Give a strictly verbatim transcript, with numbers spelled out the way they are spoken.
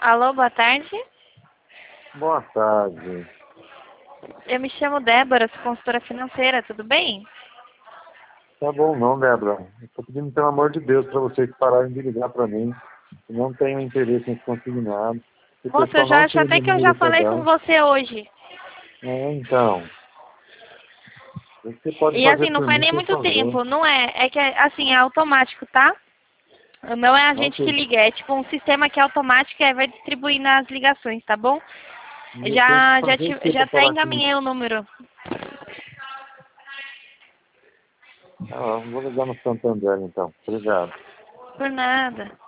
Alô, boa tarde. Boa tarde. Eu me chamo Débora, sou consultora financeira, tudo bem? Tá bom não, Débora. Estou pedindo, pelo amor de Deus, para vocês pararem de ligar para mim. Eu não tenho interesse em consignado. O Moça, eu pessoal já não acho tem até que eu já número para falei com dar. você hoje. É, então. Você pode E assim, fazer não por faz mim, nem por muito favor. tempo, não é? É que, assim, é automático, tá? Não é a gente que Ok. liga, é tipo um sistema que é automático e vai distribuir nas ligações, tá bom? E eu tenho que Já, já, fazer o te, que já para até falar com isso? encaminhei o número. Ah, vou ligar no Santander, então. Obrigado. Por nada.